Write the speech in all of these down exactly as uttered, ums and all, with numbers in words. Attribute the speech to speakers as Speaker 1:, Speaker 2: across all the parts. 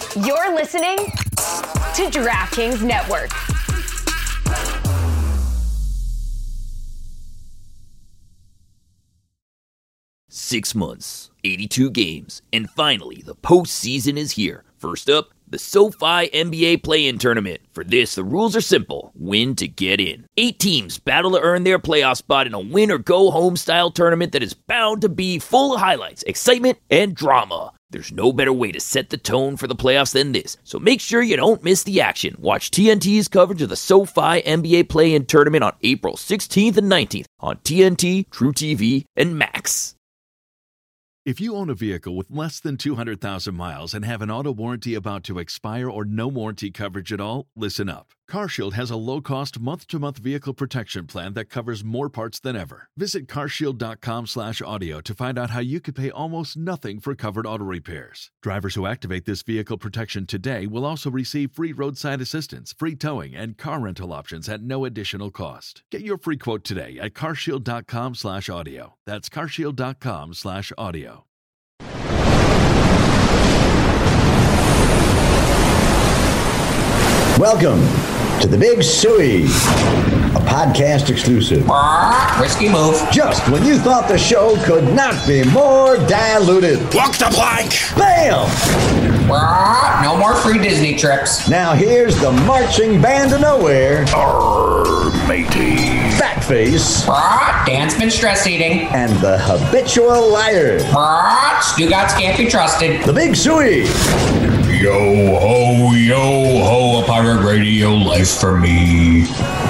Speaker 1: You're listening to DraftKings Network.
Speaker 2: Six months, eighty-two games, and finally the postseason is here. First up, the SoFi N B A Play-In Tournament. For this, the rules are simple. Win to get in. Eight teams battle to earn their playoff spot in a win-or-go-home style tournament that is bound to be full of highlights, excitement, and drama. There's no better way to set the tone for the playoffs than this, so make sure you don't miss the action. Watch T N T's coverage of the SoFi N B A Play-In Tournament on April sixteenth and nineteenth on T N T, True T V, and Max.
Speaker 3: If you own a vehicle with less than two hundred thousand miles and have an auto warranty about to expire or no warranty coverage at all, listen up. CarShield has a low-cost month-to-month vehicle protection plan that covers more parts than ever. Visit carshield.com slash audio to find out how you could pay almost nothing for covered auto repairs. Drivers who activate this vehicle protection today will also receive free roadside assistance, free towing, and car rental options at no additional cost. Get your free quote today at carshield.com slash audio. That's carshield.com slash audio.
Speaker 4: Welcome to the Big Suey, a podcast exclusive.
Speaker 5: Risky move.
Speaker 4: Just when you thought the show could not be more diluted.
Speaker 6: Walk the plank.
Speaker 4: Bam!
Speaker 5: No more free Disney trips.
Speaker 4: Now here's the marching band of nowhere.
Speaker 6: Arr, matey.
Speaker 4: Fatface.
Speaker 5: Dan's been stress eating.
Speaker 4: And the habitual liar.
Speaker 5: Stugatz can't be trusted.
Speaker 4: The Big Suey.
Speaker 6: Yo ho, yo ho, a pirate radio life for me.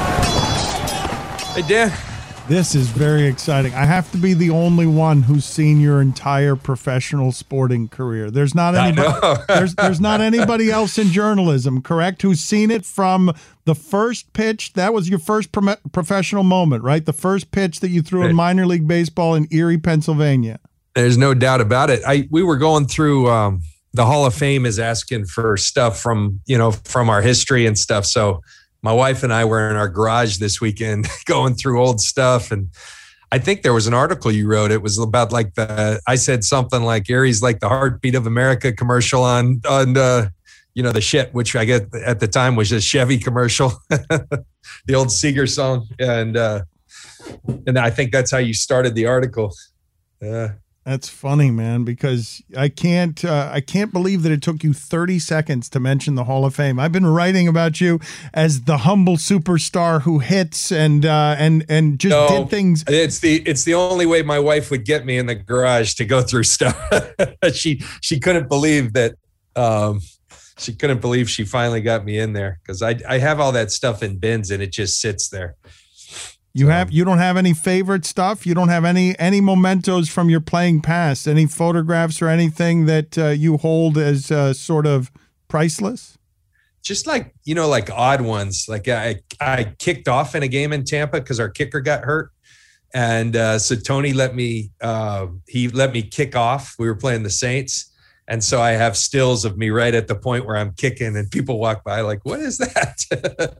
Speaker 7: Hey, Dan.
Speaker 8: This is very exciting. I have to be the only one who's seen your entire professional sporting career. There's not anybody, there's, there's not anybody else in journalism, correct, who's seen it from the first pitch. That was your first pro- professional moment, right? The first pitch that you threw in minor league baseball in Erie, Pennsylvania.
Speaker 7: There's no doubt about it. I we were going through um, the Hall of Fame is asking for stuff from, you know, from our history and stuff. So my wife and I were in our garage this weekend going through old stuff. And I think there was an article you wrote. It was about like the, I said something like Erie's like the heartbeat of America commercial on, on, uh, you know, the shit, which I get at the time was a Chevy commercial, the old Seeger song. And, uh, and I think that's how you started the article. Yeah.
Speaker 8: That's funny, man, because I can't uh, I can't believe that it took you thirty seconds to mention the Hall of Fame. I've been writing about you as the humble superstar who hits and uh, and and just no, did things.
Speaker 7: It's the it's the only way my wife would get me in the garage to go through stuff. she she couldn't believe that um, she couldn't believe she finally got me in there because I I have all that stuff in bins and it just sits there.
Speaker 8: You have you don't have any favorite stuff? You don't have any any mementos from your playing past? Any photographs or anything that uh, you hold as uh, sort of priceless?
Speaker 7: Just like, you know, like odd ones. Like I I kicked off in a game in Tampa because our kicker got hurt. And uh, so Tony let me uh, he let me kick off. We were playing the Saints. And so I have stills of me right at the point where I'm kicking and people walk by like, what is that?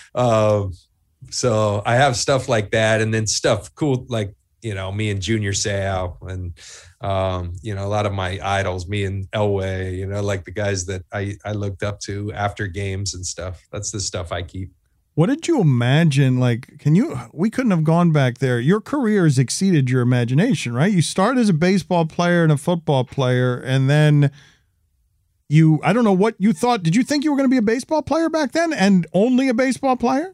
Speaker 7: um So I have stuff like that, and then stuff cool like, you know, me and Junior Seau and, um, you know, a lot of my idols, me and Elway, you know, like the guys that I, I looked up to after games and stuff. That's the stuff I keep.
Speaker 8: What did you imagine? Like, can you, we couldn't have gone back there. Your career has exceeded your imagination, right? You started as a baseball player and a football player, and then you, I don't know what you thought. Did you think you were going to be a baseball player back then and only a baseball player?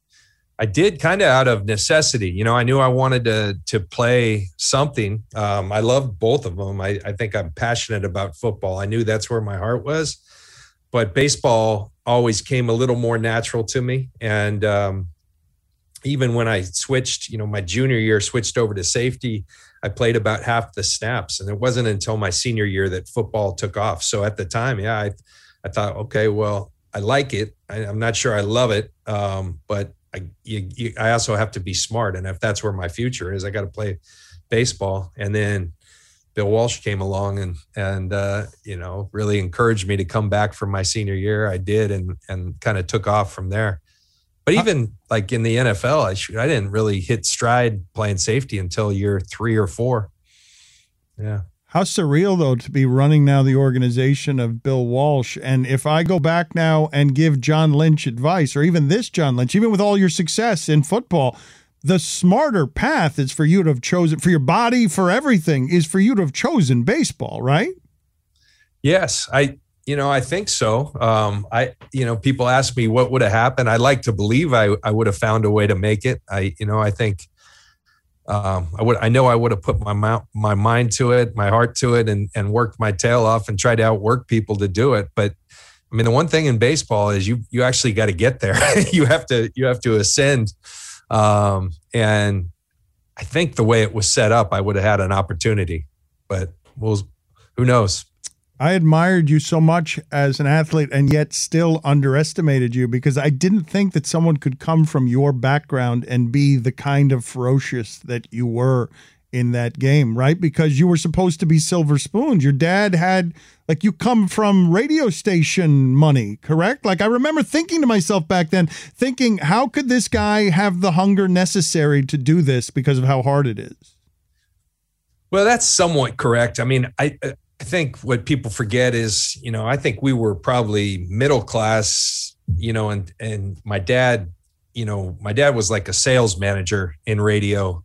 Speaker 7: I did kind of out of necessity. You know, I knew I wanted to to play something. Um, I loved both of them. I, I think I'm passionate about football. I knew that's where my heart was. But baseball always came a little more natural to me. And um, even when I switched, you know, my junior year, switched over to safety, I played about half the snaps. And it wasn't until my senior year that football took off. So at the time, yeah, I, I thought, okay, well, I like it. I, I'm not sure I love it, um, but I, you, you, I also have to be smart. And if that's where my future is, I got to play baseball. And then Bill Walsh came along and, and, uh, you know, really encouraged me to come back from my senior year. I did, and, and kind of took off from there. But even like in the N F L, I should, I didn't really hit stride playing safety until year three or four. Yeah.
Speaker 8: How surreal, though, to be running now the organization of Bill Walsh. And if I go back now and give John Lynch advice, or even this John Lynch, even with all your success in football, the smarter path is for you to have chosen, for your body, for everything, is for you to have chosen baseball, right?
Speaker 7: Yes, I, you know, I think so. Um, I, you know, people ask me what would have happened. I like to believe I, I would have found a way to make it. I, you know, I think um, I would, I know I would have put my mouth, my mind to it, my heart to it, and and worked my tail off and tried to outwork people to do it. But I mean, the one thing in baseball is you, you actually got to get there. you have to, you have to ascend. Um, and I think the way it was set up, I would have had an opportunity, but we'll, who knows?
Speaker 8: I admired you so much as an athlete and yet still underestimated you, because I didn't think that someone could come from your background and be the kind of ferocious that you were in that game, right? Because you were supposed to be silver spoons. Your dad had, like, you come from radio station money, correct? Like, I remember thinking to myself back then, thinking, how could this guy have the hunger necessary to do this because of how hard it is?
Speaker 7: Well, that's somewhat correct. I mean, I I think what people forget is, you know, I think we were probably middle class, you know, and, and my dad, you know, my dad was like a sales manager in radio,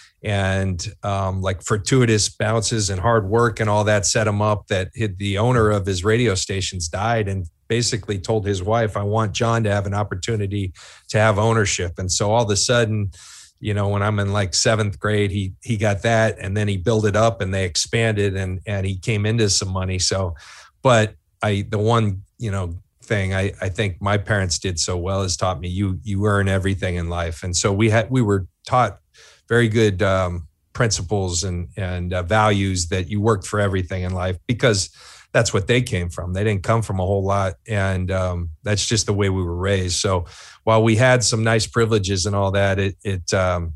Speaker 7: and um, like fortuitous bounces and hard work and all that set him up, that hit, the owner of his radio stations died and basically told his wife, I want John to have an opportunity to have ownership. And so all of a sudden, you know, when I'm in like seventh grade, he he got that, and then he built it up and they expanded, and and he came into some money. So, but I the one, you know, thing I, I think my parents did so well is taught me you you earn everything in life. And so we had we were taught very good um, principles and and uh, values that you worked for everything in life, because that's what they came from. They didn't come from a whole lot. And um, that's just the way we were raised. So while we had some nice privileges and all that, it, it um,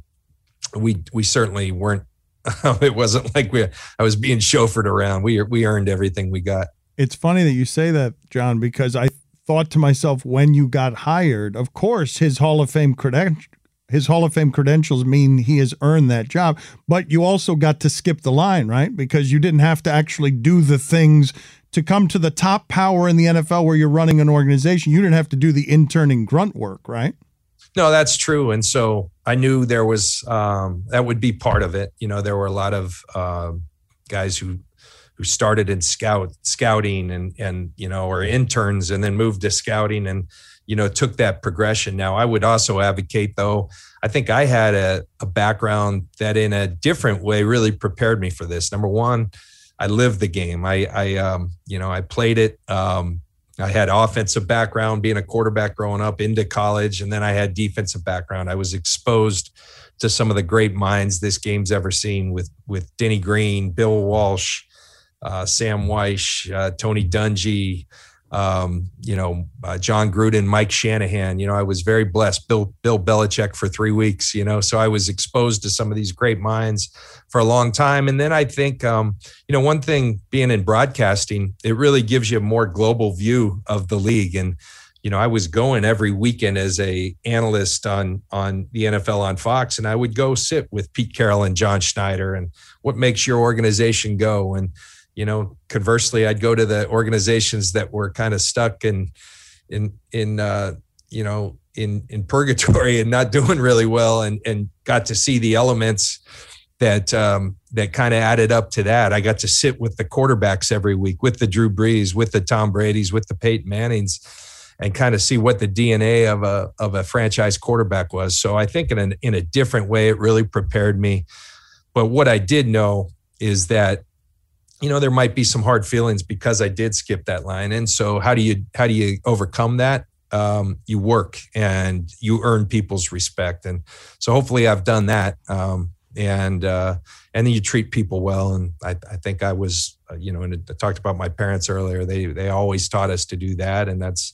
Speaker 7: we we certainly weren't, it wasn't like we I was being chauffeured around. We we earned everything we got.
Speaker 8: It's funny that you say that, John, because I thought to myself, when you got hired, of course, his Hall of Fame credentials, his Hall of Fame credentials mean he has earned that job, but you also got to skip the line, right? Because you didn't have to actually do the things to come to the top power in the N F L where you're running an organization. You didn't have to do the interning grunt work, right?
Speaker 7: No, that's true. And so I knew there was, um, that would be part of it. You know, there were a lot of uh, guys who who started in scout scouting and, and, you know, or interns and then moved to scouting and, you know, took that progression. Now, I would also advocate, though, I think I had a, a background that in a different way really prepared me for this. Number one, I lived the game. I, I um, you know, I played it. Um, I had offensive background being a quarterback growing up into college, and then I had defensive background. I was exposed to some of the great minds this game's ever seen with, with Denny Green, Bill Walsh, uh, Sam Weish, uh, Tony Dungy, um, you know, uh, John Gruden, Mike Shanahan. You know, I was very blessed. Bill Bill Belichick for three weeks, you know, so I was exposed to some of these great minds for a long time. And then I think, um, you know, one thing being in broadcasting, it really gives you a more global view of the league. And, you know, I was going every weekend as a analyst on on the N F L on Fox, and I would go sit with Pete Carroll and John Schneider and what makes your organization go. And, you know, conversely, I'd go to the organizations that were kind of stuck in, in, in, uh, you know, in, in purgatory and not doing really well, and, and got to see the elements that, um, that kind of added up to that. I got to sit with the quarterbacks every week, with the Drew Brees, with the Tom Brady's, with the Peyton Mannings, and kind of see what the D N A of a, of a franchise quarterback was. So I think in a, in a different way, it really prepared me. But what I did know is that, you know, there might be some hard feelings because I did skip that line. And so how do you, how do you overcome that? Um, you work and you earn people's respect. And so hopefully I've done that. Um, and, uh, and then you treat people well. And I, I think I was, uh, you know, and I talked about my parents earlier. They, they always taught us to do that. And that's,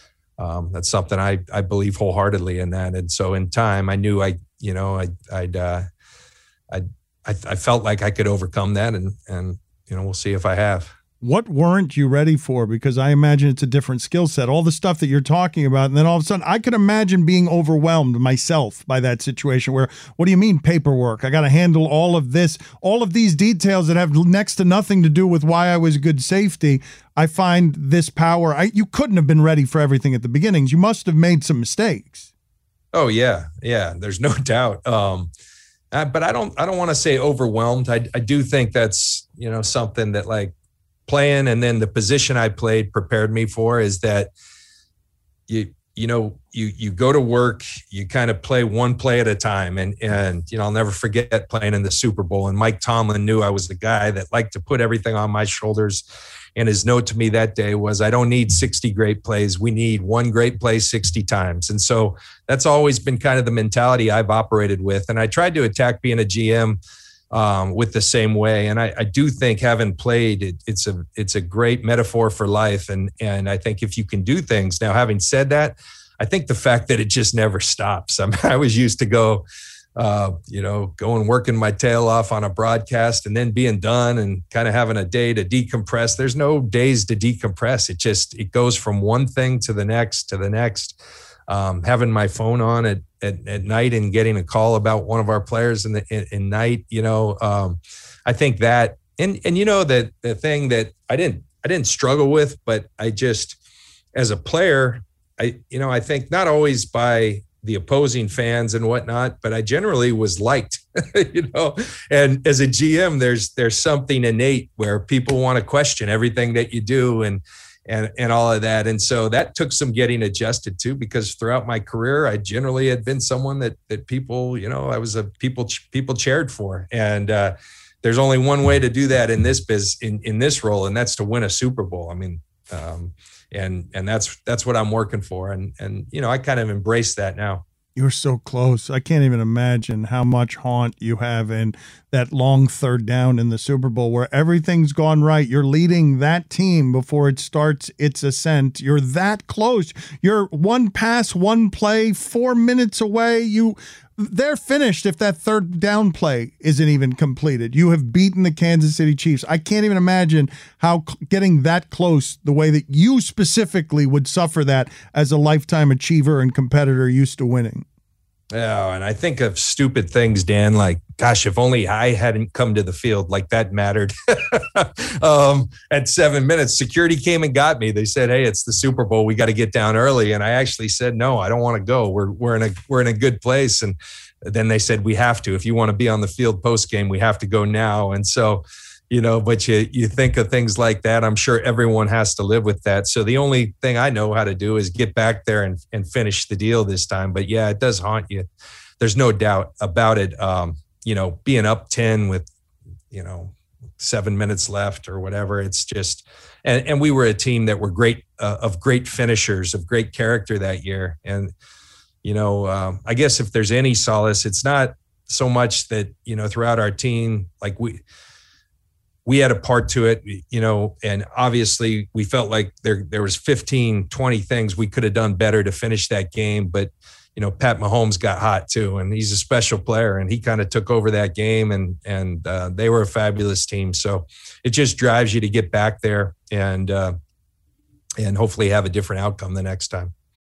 Speaker 7: um, that's something I, I believe wholeheartedly in that. And so in time, I knew I, you know, I, I'd, uh, I'd, I, I felt like I could overcome that, and, and, you know, we'll see if I have.
Speaker 8: What weren't you ready for? Because I imagine it's a different skill set, all the stuff that you're talking about. And then all of a sudden, I could imagine being overwhelmed myself by that situation where, what do you mean paperwork? I got to handle all of this, all of these details that have next to nothing to do with why I was good safety. I find this power. I, you couldn't have been ready for everything at the beginnings. You must have made some mistakes.
Speaker 7: Oh, yeah. Yeah, there's no doubt. Um, uh, but I don't I don't want to say overwhelmed. I, I do think that's, you know, something that like, playing and then the position I played prepared me for is that you you know you you go to work, you kind of play one play at a time, and and you know I'll never forget playing in the Super Bowl, and Mike Tomlin knew I was the guy that liked to put everything on my shoulders, and his note to me that day was, I don't need sixty great plays, we need one great play sixty times. And so that's always been kind of the mentality I've operated with, and I tried to attack being a G M Um, with the same way. And I, I do think having played, it, it's a it's a great metaphor for life. And and I think if you can do things, now having said that, I think the fact that it just never stops. I mean, I was used to go, uh, you know, going working my tail off on a broadcast and then being done and kind of having a day to decompress. There's no days to decompress. It just, it goes from one thing to the next, to the next. Um, having my phone on at, at, at night and getting a call about one of our players in the in, in night, you know, um, I think that, and, and, you know, that the thing that I didn't, I didn't struggle with, but I just, as a player, I, you know, I think not always by the opposing fans and whatnot, but I generally was liked, you know, and as a G M, there's, there's something innate where people want to question everything that you do and, and and all of that. And so that took some getting adjusted to, because throughout my career, I generally had been someone that that people, you know, I was a people people cheered for. And uh, there's only one way to do that in this biz, in, in this role, and that's to win a Super Bowl. I mean, um, and and that's that's what I'm working for. And and you know, I kind of embrace that now.
Speaker 8: You're so close. I can't even imagine how much haunt you have in that long third down in the Super Bowl where everything's gone right. You're leading that team before it starts its ascent. You're that close. You're one pass, one play, four minutes away. You, they're finished if that third down play isn't even completed. You have beaten the Kansas City Chiefs. I can't even imagine how getting that close, the way that you specifically would suffer that as a lifetime achiever and competitor used to winning.
Speaker 7: Yeah, and I think of stupid things, Dan, like, gosh, if only I hadn't come to the field, like that mattered. um, at seven minutes, security came and got me. They said, hey, it's the Super Bowl. We got to get down early. And I actually said, no, I don't want to go. We're we're in a we're in a good place. And then they said, we have to. If you want to be on the field post game, we have to go now. And so, you know, but you you think of things like that. I'm sure everyone has to live with that. So the only thing I know how to do is get back there and, and finish the deal this time. But yeah, it does haunt you. There's no doubt about it. Um, you know, being up ten with, you know, seven minutes left or whatever. It's just, and, and we were a team that were great, uh, of great finishers, of great character that year. And, you know, um, I guess if there's any solace, it's not so much that, you know, throughout our team, like we, we had a part to it, you know, and obviously we felt like there there was fifteen, twenty things we could have done better to finish that game. But, you know, Pat Mahomes got hot too, and he's a special player, and he kind of took over that game, and and uh, they were a fabulous team. So it just drives you to get back there and uh, and hopefully have a different outcome the next time.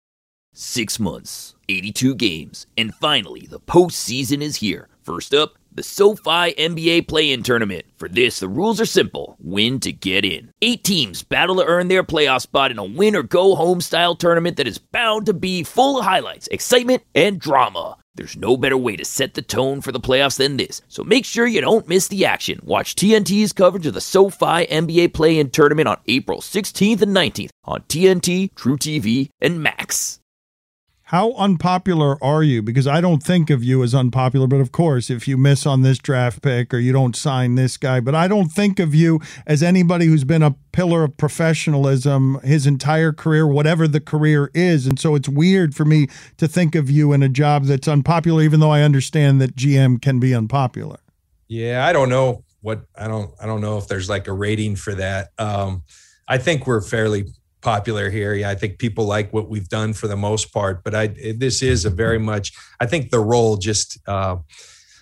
Speaker 2: Six months, eighty-two games, and finally the postseason is here. First up, the SoFi N B A Play-In Tournament. For this, the rules are simple. Win to get in. Eight teams battle to earn their playoff spot in a win-or-go-home style tournament that is bound to be full of highlights, excitement, and drama. There's no better way to set the tone for the playoffs than this, so make sure you don't miss the action. Watch T N T's coverage of the SoFi N B A Play-In Tournament on April sixteenth and nineteenth on T N T, True T V, and Max.
Speaker 8: How unpopular are you? Because I don't think of you as unpopular, but of course, if you miss on this draft pick or you don't sign this guy, but I don't think of you as anybody who's been a pillar of professionalism his entire career, whatever the career is. And so it's weird for me to think of you in a job that's unpopular, even though I understand that G M can be unpopular.
Speaker 7: Yeah, I don't know what, I don't, I don't know if there's like a rating for that. Um, I think we're fairly popular here. Yeah, I think people like what we've done for the most part, but I this is a very much, I think the role just uh,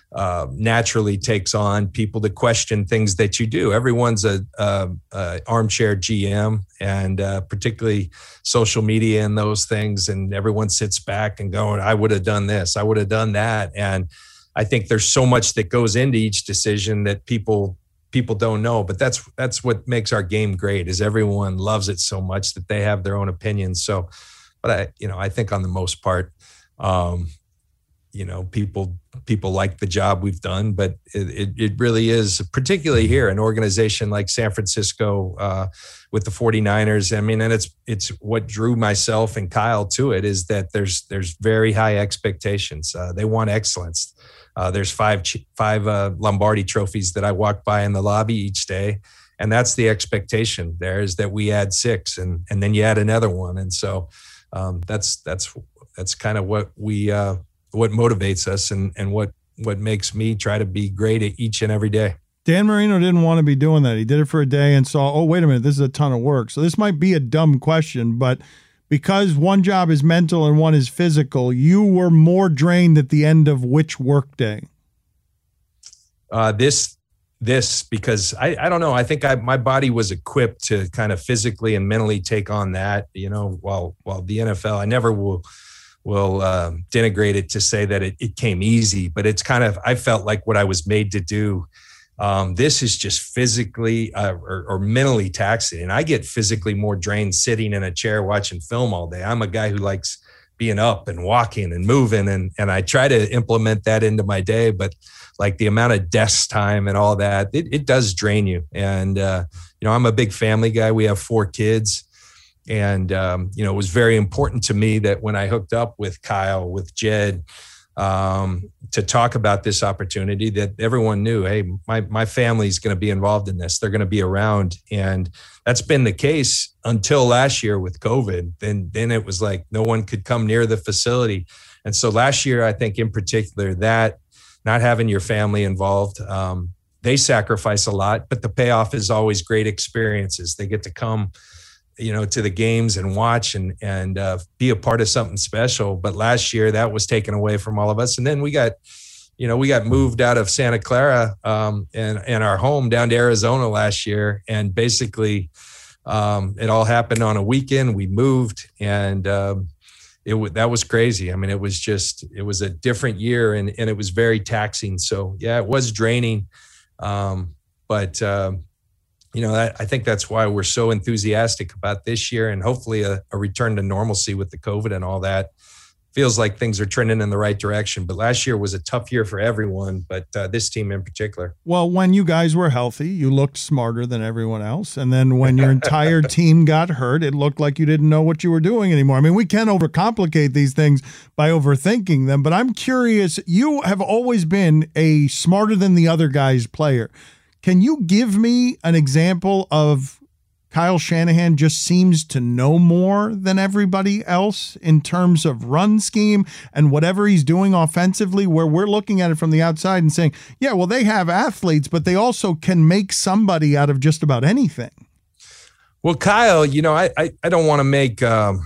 Speaker 7: uh, naturally takes on people to question things that you do. Everyone's a, a, a armchair G M, and uh, particularly social media and those things. And everyone sits back and going, I would have done this, I would have done that. And I think there's so much that goes into each decision that people people don't know. But that's that's what makes our game great, is everyone loves it so much that they have their own opinions. So, but I, you know, I think on the most part, um, you know, people people like the job we've done, but it, it, it really is, particularly here, an organization like San Francisco uh, with the forty-niners. I mean, and it's it's what drew myself and Kyle to it, is that there's there's very high expectations. Uh, they want excellence. Uh, there's five five uh, Lombardi trophies that I walk by in the lobby each day, and that's the expectation. There is that we add six, and and then you add another one, and so um, that's that's that's kind of what we. Uh, what motivates us and, and what, what makes me try to be great at each and every day.
Speaker 8: Dan Marino didn't want to be doing that. He did it for a day and saw, oh, wait a minute, this is a ton of work. So this might be a dumb question, but because one job is mental and one is physical, you were more drained at the end of which work day?
Speaker 7: Uh, this, this, because I, I don't know. I think I, my body was equipped to kind of physically and mentally take on that, you know, while, while the N F L, I never will, will uh, denigrate it to say that it, it came easy, but it's kind of, I felt like what I was made to do. Um, this is just physically uh, or, or mentally taxing. And I get physically more drained sitting in a chair watching film all day. I'm a guy who likes being up and walking and moving. And, and I try to implement that into my day, but like the amount of desk time and all that, it, it does drain you. And, uh, you know, I'm a big family guy. We have four kids. And, um, you know, it was very important to me that when I hooked up with Kyle, with Jed, um, to talk about this opportunity, that everyone knew, hey, my, my family's going to be involved in this. They're going to be around. And that's been the case until last year with COVID. Then, then it was like no one could come near the facility. And so last year, I think in particular, that not having your family involved, um, they sacrifice a lot, but the payoff is always great experiences. They get to come, you know, to the games and watch and, and uh, be a part of something special. But last year that was taken away from all of us. And then we got, you know, we got moved out of Santa Clara um, and, and our home down to Arizona last year. And basically um, it all happened on a weekend. We moved and um, it w- that was crazy. I mean, it was just, it was a different year and, and it was very taxing. So yeah, it was draining. Um, but, um, You know, that, I think that's why we're so enthusiastic about this year and hopefully a, a return to normalcy with the COVID and all that. Feels like things are trending in the right direction. But last year was a tough year for everyone, but uh, this team in particular.
Speaker 8: Well, when you guys were healthy, you looked smarter than everyone else. And then when your entire team got hurt, it looked like you didn't know what you were doing anymore. I mean, we can overcomplicate these things by overthinking them, but I'm curious, you have always been a smarter than the other guys player. Can you give me an example of Kyle Shanahan just seems to know more than everybody else in terms of run scheme and whatever he's doing offensively, where we're looking at it from the outside and saying, yeah, well, they have athletes, but they also can make somebody out of just about anything?
Speaker 7: Well, Kyle, you know, I I, I don't want to make, um,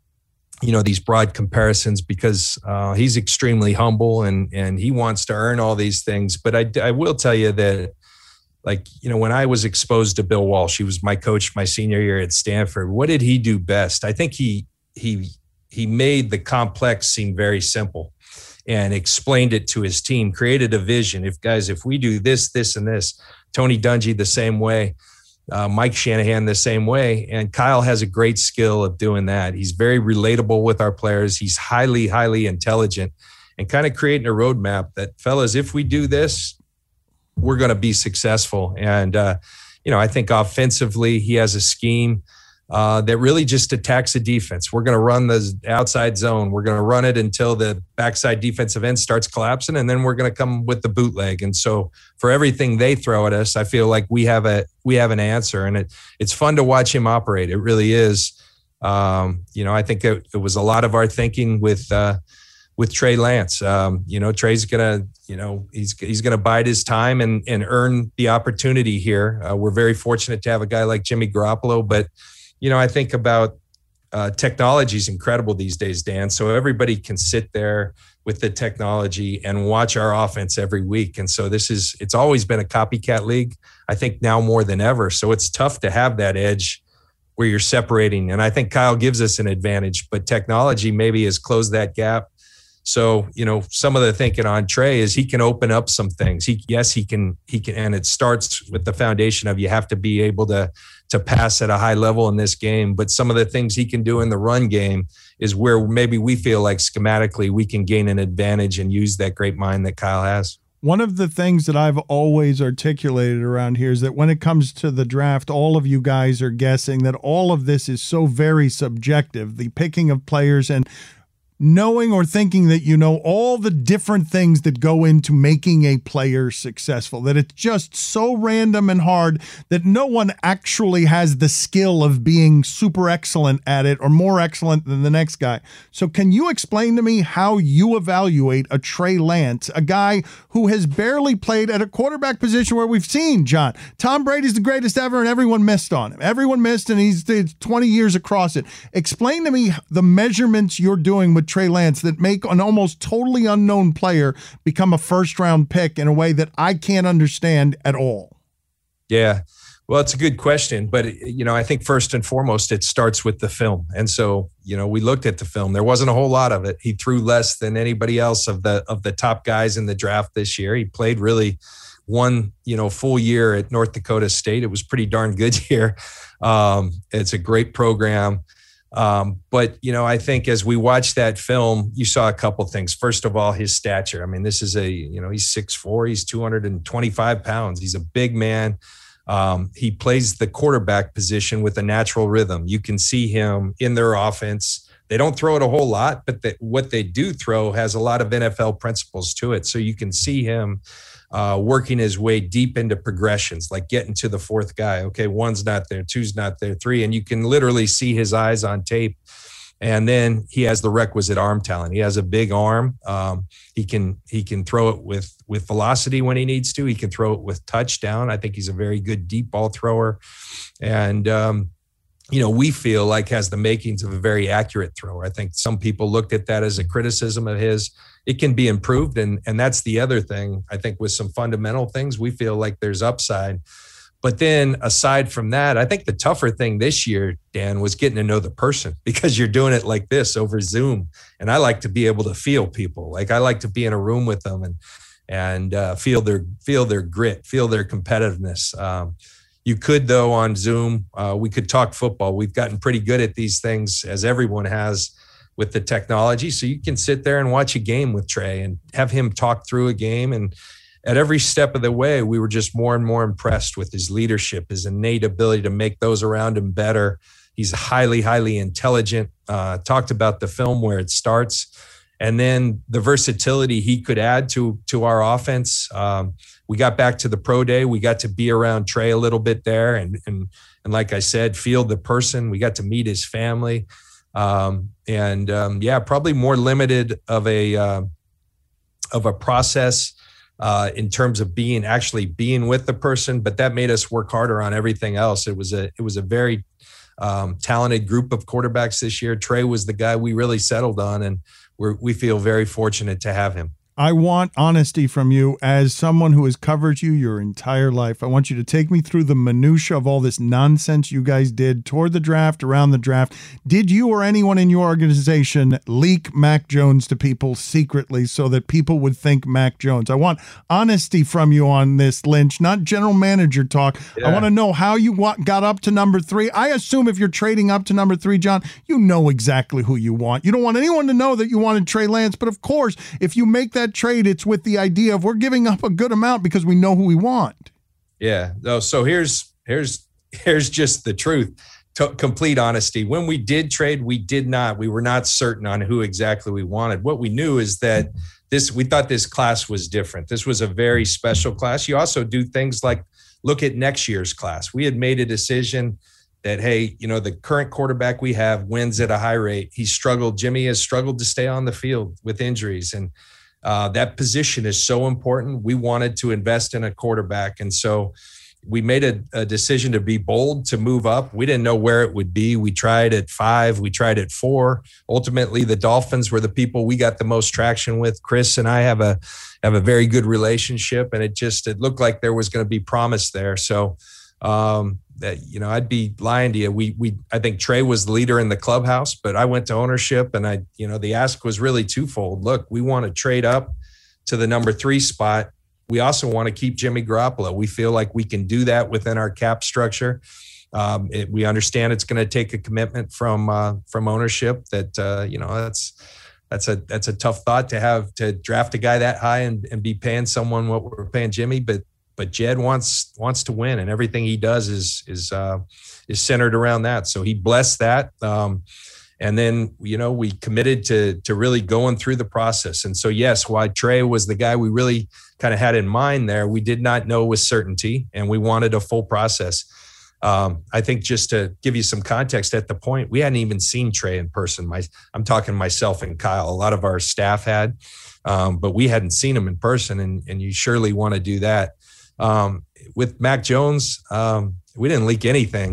Speaker 7: you know, these broad comparisons because uh, he's extremely humble and, and he wants to earn all these things. But I, I will tell you that, like, you know, when I was exposed to Bill Walsh, he was my coach my senior year at Stanford. What did he do best? I think he he he made the complex seem very simple and explained it to his team, created a vision. If guys, if we do this, this, and this, Tony Dungy the same way, uh, Mike Shanahan the same way, and Kyle has a great skill of doing that. He's very relatable with our players. He's highly, highly intelligent and kind of creating a roadmap that, fellas, if we do this, we're going to be successful. And, uh, you know, I think offensively, he has a scheme uh, that really just attacks the defense. We're going to run the outside zone. We're going to run it until the backside defensive end starts collapsing, and then we're going to come with the bootleg. And so for everything they throw at us, I feel like we have a we have an answer, and it it's fun to watch him operate. It really is. Um, you know, I think it, it was a lot of our thinking with uh, with Trey Lance. Um, you know, Trey's going to, you know, he's he's going to bide his time and and earn the opportunity here. Uh, we're very fortunate to have a guy like Jimmy Garoppolo, but, you know, I think about uh, technology is incredible these days, Dan. So everybody can sit there with the technology and watch our offense every week. And so this is, it's always been a copycat league, I think now more than ever. So it's tough to have that edge where you're separating. And I think Kyle gives us an advantage, but technology maybe has closed that gap. So, you know, some of the thinking on Trey is he can open up some things. He, yes, he can, he can, and it starts with the foundation of you have to be able to, to pass at a high level in this game. But some of the things he can do in the run game is where maybe we feel like schematically we can gain an advantage and use that great mind that Kyle has.
Speaker 8: One of the things that I've always articulated around here is that when it comes to the draft, all of you guys are guessing that all of this is so very subjective, the picking of players and knowing or thinking that you know all the different things that go into making a player successful, that it's just so random and hard that no one actually has the skill of being super excellent at it or more excellent than the next guy. So can you explain to me how you evaluate a Trey Lance, a guy who has barely played at a quarterback position where we've seen, John, Tom Brady's the greatest ever and everyone missed on him. Everyone missed and he's twenty years across it. Explain to me the measurements you're doing with Trey Lance that make an almost totally unknown player become a first round pick in a way that I can't understand at all.
Speaker 7: Yeah. Well, it's a good question, but you know, I think first and foremost, it starts with the film. And so, you know, we looked at the film, there wasn't a whole lot of it. He threw less than anybody else of the, of the top guys in the draft this year. He played really one, you know, full year at North Dakota State. It was pretty darn good here. Um, it's a great program. Um, but, you know, I think as we watched that film, you saw a couple things. First of all, his stature. I mean, this is a, you know, he's six foot four, he's two hundred twenty-five pounds. He's a big man. Um, he plays the quarterback position with a natural rhythm. You can see him in their offense. They don't throw it a whole lot, but the, what they do throw has a lot of N F L principles to it. So you can see him Uh, working his way deep into progressions, like getting to the fourth guy. Okay, one's not there, two's not there, three, and you can literally see his eyes on tape. And then he has the requisite arm talent. He has a big arm. Um, he can he can throw it with with velocity when he needs to. He can throw it with touchdown. I think he's a very good deep ball thrower, and um, you know, we feel like has the makings of a very accurate thrower. I think some people looked at that as a criticism of his. It can be improved. And, and that's the other thing, I think, with some fundamental things, we feel like there's upside. But then aside from that, I think the tougher thing this year, Dan, was getting to know the person because you're doing it like this over Zoom. And I like to be able to feel people. Like I like to be in a room with them and, and uh, feel their, feel their grit, feel their competitiveness. Um, You could, though, on Zoom, uh, we could talk football. We've gotten pretty good at these things, as everyone has with the technology. So you can sit there and watch a game with Trey and have him talk through a game. And at every step of the way, we were just more and more impressed with his leadership, his innate ability to make those around him better. He's highly, highly intelligent. Uh, talked about the film where it starts. And then the versatility he could add to, to our offense. Um, we got back to the pro day. We got to be around Trey a little bit there. And, and, and like I said, feel the person. We got to meet his family. Um, and um, yeah, probably more limited of a, uh, of a process uh, in terms of being, actually being with the person, but that made us work harder on everything else. It was a, it was a very um, talented group of quarterbacks this year. Trey was the guy we really settled on, and we're, we feel very fortunate to have him.
Speaker 8: I want honesty from you as someone who has covered you your entire life. I want you to take me through the minutia of all this nonsense you guys did toward the draft, around the draft. Did you or anyone in your organization leak Mac Jones to people secretly so that people would think Mac Jones? I want honesty from you on this, Lynch, not general manager talk. Yeah. I want to know how you got up to number three. I assume if you're trading up to number three, John, you know exactly who you want. You don't want anyone to know that you wanted Trey Lance, but of course, if you make that trade, it's with the idea of we're giving up a good amount because we know who we want.
Speaker 7: Yeah. No. So here's here's here's just the truth. To complete honesty. When we did trade, we did not. We were not certain on who exactly we wanted. What we knew is that this. We thought this class was different. This was a very special class. You also do things like look at next year's class. We had made a decision that, hey, you know, the current quarterback we have wins at a high rate. He struggled. Jimmy has struggled to stay on the field with injuries, and Uh, that position is so important. We wanted to invest in a quarterback. And so we made a, a decision to be bold, to move up. We didn't know where it would be. We tried at five. We tried at four. Ultimately, the Dolphins were the people we got the most traction with. Chris and I have a have a very good relationship, and it just it looked like there was going to be promise there. So, um, that you know, I'd be lying to you. We we I think Trey was the leader in the clubhouse, but I went to ownership, and I you know the ask was really twofold. Look, we want to trade up to the number three spot. We also want to keep Jimmy Garoppolo. We feel like we can do that within our cap structure. Um, it, we understand it's going to take a commitment from uh, from ownership. That uh, you know that's that's a that's a tough thought to have, to draft a guy that high and, and be paying someone what we're paying Jimmy. But but Jed wants wants to win, and everything he does is is uh, is centered around that. So he blessed that. Um, And then, you know, we committed to to really going through the process. And so, yes, while Trey was the guy we really kind of had in mind there, we did not know with certainty, and we wanted a full process. Um, I think just to give you some context at the point, we hadn't even seen Trey in person. My, I'm talking myself and Kyle. A lot of our staff had, um, but we hadn't seen him in person, and, and you surely want to do that. Um, with Mac Jones, um, we didn't leak anything.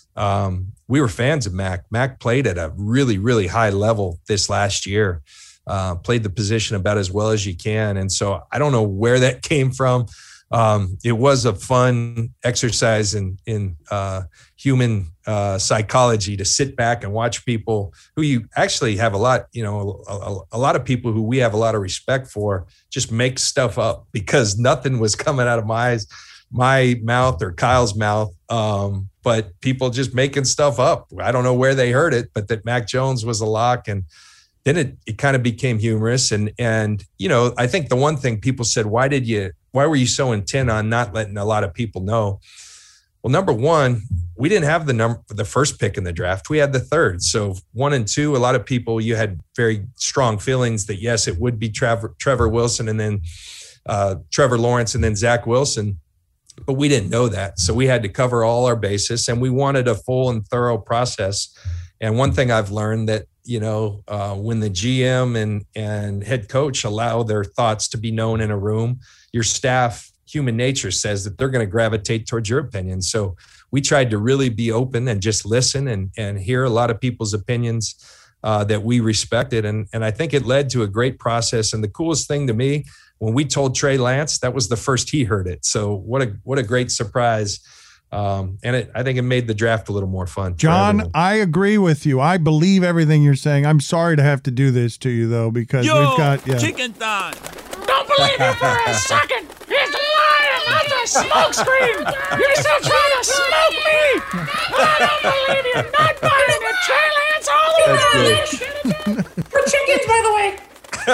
Speaker 7: Um, we were fans of Mac. Mac played at a really, really high level this last year, uh, played the position about as well as you can. And so I don't know where that came from. Um, it was a fun exercise in, in uh, human uh, psychology to sit back and watch people who you actually have a lot, you know, a, a lot of people who we have a lot of respect for just make stuff up, because nothing was coming out of my eyes, my mouth or Kyle's mouth. Um, but people just making stuff up. I don't know where they heard it, but that Mac Jones was a lock. And then it, it kind of became humorous. And, and, you know, I think the one thing people said, why did you, why were you so intent on not letting a lot of people know? Well, number one, we didn't have the number, the first pick in the draft. We had the third. So one and two, a lot of people, you had very strong feelings that yes, it would be Trevor, Trevor Wilson, and then uh, Trevor Lawrence, and then Zach Wilson. But we didn't know that. So we had to cover all our bases, and we wanted a full and thorough process. And one thing I've learned that, you know, uh, when the G M and, and head coach allow their thoughts to be known in a room, your staff, human nature says that they're going to gravitate towards your opinion. So we tried to really be open and just listen and, and hear a lot of people's opinions uh, that we respected. And, and I think it led to a great process. And the coolest thing to me, when we told Trey Lance, that was the first he heard it. So what a what a great surprise. Um, and it, I think it made the draft a little more fun.
Speaker 8: John, I agree with you. I believe everything you're saying. I'm sorry to have to do this to you, though, because
Speaker 2: Yo,
Speaker 8: we've got yeah.
Speaker 2: chicken thigh.
Speaker 9: Don't believe it for a second. He's lying. That's a smokescreen. You're still trying to smoke me. I don't believe you. Not buying it. Trey Lance all the way.
Speaker 5: We're chickens, by the way.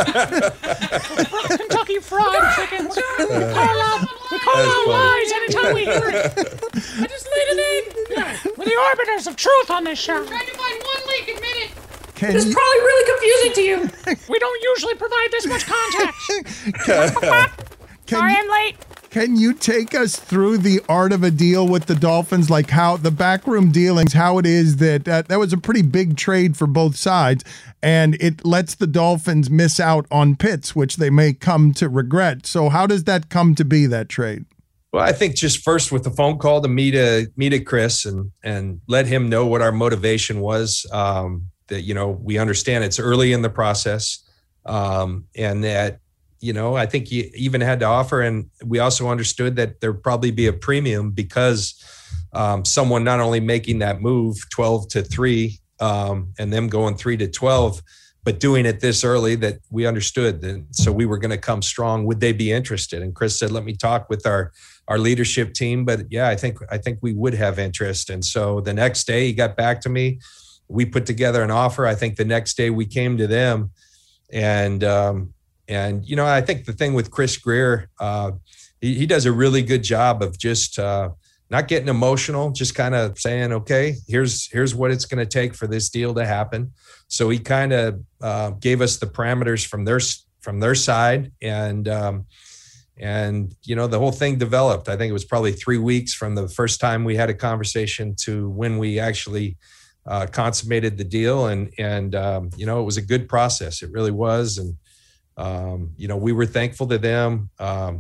Speaker 9: Kentucky Fried Chickens. We call out, we call out lies anytime we hear it. I just laid it in. Yeah, we're the arbiters of truth on this show.
Speaker 5: Trying to find one leak, admit it.
Speaker 8: Can
Speaker 5: This is
Speaker 8: you-
Speaker 5: probably really confusing to you.
Speaker 9: We don't usually provide this much context.
Speaker 8: Can
Speaker 9: Sorry
Speaker 8: you-
Speaker 9: I'm late.
Speaker 8: Can you take us through the art of a deal with the Dolphins, like how the backroom dealings, how it is that uh, that was a pretty big trade for both sides, and it lets the Dolphins miss out on Pitts, which they may come to regret. So how does that come to be, that trade?
Speaker 7: Well, I think just first with the phone call to meet a meet a Chris and and let him know what our motivation was. Um, that you know we understand it's early in the process, um, and that. You know, I think you even had to offer, and we also understood that there'd probably be a premium because um, someone not only making that move twelve to three um, and them going three to twelve, but doing it this early, that we understood that. So we were going to come strong. Would they be interested? And Chris said, let me talk with our, our leadership team. But yeah, I think, I think we would have interest. And so the next day he got back to me, we put together an offer. I think the next day we came to them and, um, And, you know, I think the thing with Chris Grier, uh, he, he does a really good job of just uh, not getting emotional, just kind of saying, okay, here's here's what it's going to take for this deal to happen. So he kind of uh, gave us the parameters from their from their side. And, um, and you know, the whole thing developed. I think it was probably three weeks from the first time we had a conversation to when we actually uh, consummated the deal. And, and um, you know, it was a good process. It really was. And, Um, you know, we were thankful to them. Um,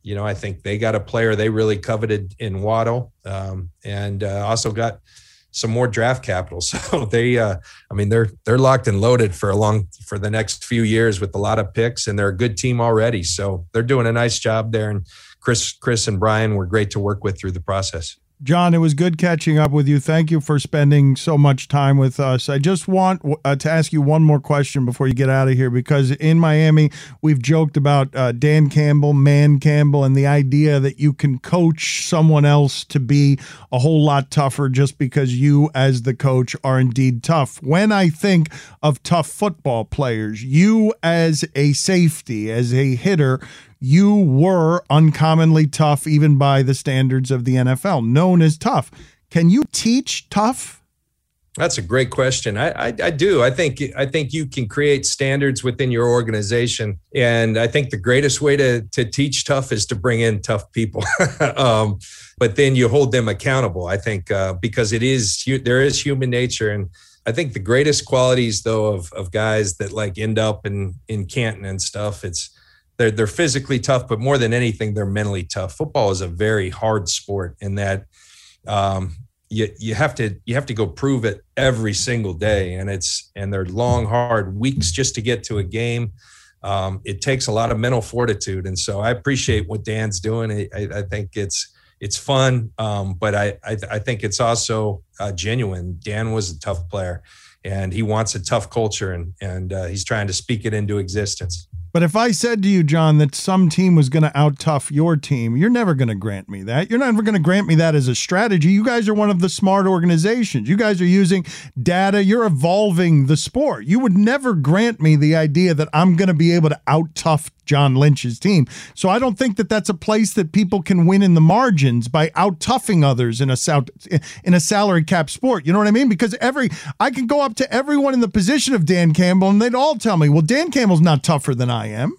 Speaker 7: you know, I think they got a player they really coveted in Waddle, um, and uh, also got some more draft capital. So they, uh, I mean, they're they're locked and loaded for a long for the next few years with a lot of picks, and they're a good team already. So they're doing a nice job there. And Chris, Chris and Brian were great to work with through the process.
Speaker 8: John, it was good catching up with you. Thank you for spending so much time with us. I just want uh, to ask you one more question before you get out of here, because in Miami, we've joked about uh, Dan Campbell, Man Campbell, and the idea that you can coach someone else to be a whole lot tougher just because you, as the coach, are indeed tough. When I think of tough football players, you as a safety, as a hitter, you were uncommonly tough, even by the standards of the N F L, known as tough. Can you teach tough?
Speaker 7: That's a great question. I, I, I do. I think I think you can create standards within your organization, and I think the greatest way to to teach tough is to bring in tough people. um, but then you hold them accountable. I think uh, because it is there is human nature, and I think the greatest qualities though of of guys that like end up in in Canton and stuff, it's They're, they're physically tough, but more than anything, they're mentally tough. Football is a very hard sport in that um, you you have to you have to go prove it every single day, and it's and they're long, hard weeks just to get to a game. Um, it takes a lot of mental fortitude, and so I appreciate what Dan's doing. I, I, I think it's it's fun, um, but I, I I think it's also uh, genuine. Dan was a tough player, and he wants a tough culture, and and uh, he's trying to speak it into existence.
Speaker 8: But if I said to you, John, that some team was going to out-tough your team, you're never going to grant me that. You're never going to grant me that as a strategy. You guys are one of the smart organizations. You guys are using data. You're evolving the sport. You would never grant me the idea that I'm going to be able to out-tough John Lynch's team. So I don't think that that's a place that people can win in the margins by out-toughing others in a in a salary cap sport. You know what I mean? Because every I can go up to everyone in the position of Dan Campbell, and they'd all tell me, well, Dan Campbell's not tougher than I am.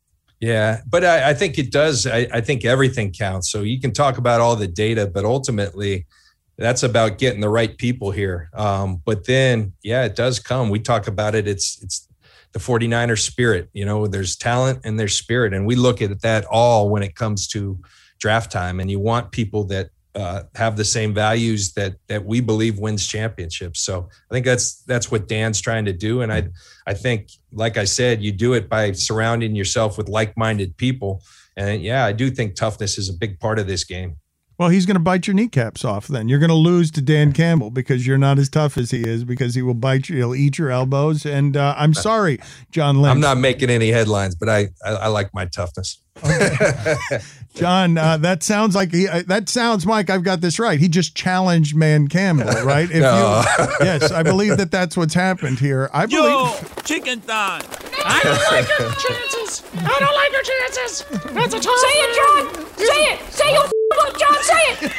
Speaker 7: Yeah, but I, I think it does. I, I think everything counts. So you can talk about all the data, but ultimately that's about getting the right people here. Um, but then, yeah, it does come. We talk about it. It's it's the 49er spirit. You know, there's talent and there's spirit. And we look at that all when it comes to draft time. And you want people that uh, have the same values that that we believe wins championships. So I think that's that's what Dan's trying to do. And I I think, like I said, you do it by surrounding yourself with like-minded people. And yeah, I do think toughness is a big part of this game.
Speaker 8: Well, he's going to bite your kneecaps off then. You're going to lose to Dan Campbell because you're not as tough as he is, because he will bite you. He'll eat your elbows. And uh, I'm sorry, John Lynch.
Speaker 7: I'm not making any headlines, but I, I, I like my toughness.
Speaker 8: Okay. John, uh, that sounds like he, uh, that sounds, Mike, I've got this right. He just challenged Man Campbell, right? If
Speaker 7: no.
Speaker 8: you, yes, I believe that that's what's happened here. I believe.
Speaker 10: Yo, chicken thigh.
Speaker 9: I don't like your chances. I don't like your chances. That's a tough.
Speaker 1: Say it, John. Say it. Say your f- John. Say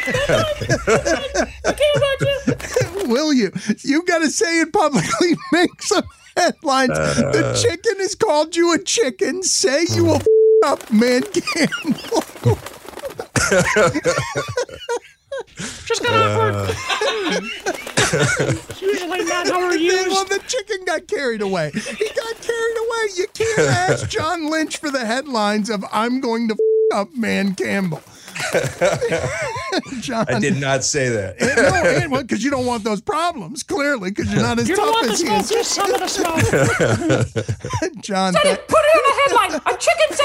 Speaker 1: it.
Speaker 9: I can't about you.
Speaker 8: Will you? You got to say it publicly. Make some headlines. Uh, the chicken has called you a chicken. Say you will f- up Man Campbell.
Speaker 9: Just got awkward. It's usually not how we're used.
Speaker 8: Well, the chicken got carried away. He got carried away. You can't ask John Lynch for the headlines of "I'm going to f- up Man Campbell." John,
Speaker 7: I did not say that.
Speaker 8: And, no, because you don't want those problems, clearly, because you're not as
Speaker 9: you
Speaker 8: tough
Speaker 9: don't want
Speaker 8: as
Speaker 9: the
Speaker 8: he
Speaker 9: smoke, just some of the smoke.
Speaker 8: John,
Speaker 1: Say
Speaker 8: that,
Speaker 1: it. Put it in a headline. A chicken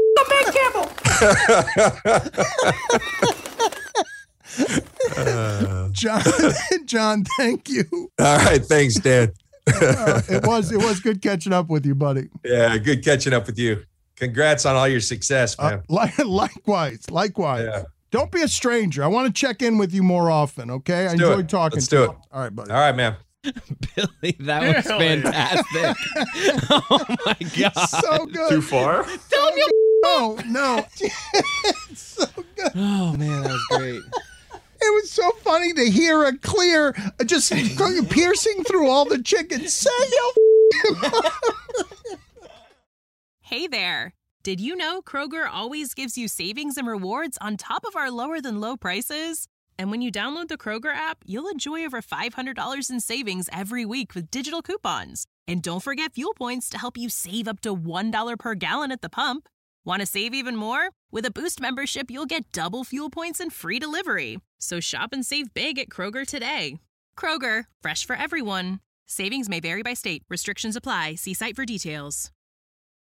Speaker 1: sending a Man Campbell.
Speaker 7: Uh,
Speaker 8: John, John, thank you.
Speaker 7: All right, thanks, Dan.
Speaker 8: uh, it was it was good catching up with you, buddy.
Speaker 7: Yeah, good catching up with you. Congrats on all your success, man.
Speaker 8: Uh, li- likewise, likewise.
Speaker 7: Yeah.
Speaker 8: Don't be a stranger. I want to check in with you more often, okay?
Speaker 7: Let's
Speaker 8: I
Speaker 7: do
Speaker 8: enjoyed
Speaker 7: it.
Speaker 8: talking
Speaker 7: Let's
Speaker 8: to
Speaker 7: do
Speaker 8: you.
Speaker 7: it.
Speaker 8: All right, buddy.
Speaker 7: All right, man.
Speaker 10: Billy, that was fantastic. Oh my god.
Speaker 8: So good.
Speaker 6: Too far?
Speaker 8: So good. No, no. So good.
Speaker 10: Oh man, that was great.
Speaker 8: It was so funny to hear a clear, just piercing through all the chickens. Say yo.
Speaker 11: Hey there. Did you know Kroger always gives you savings and rewards on top of our lower than low prices? And when you download the Kroger app, you'll enjoy over five hundred dollars in savings every week with digital coupons. And don't forget fuel points to help you save up to one dollar per gallon at the pump. Want to save even more? With a Boost membership, you'll get double fuel points and free delivery. So shop and save big at Kroger today. Kroger, fresh for everyone. Savings may vary by state. Restrictions apply. See site for details.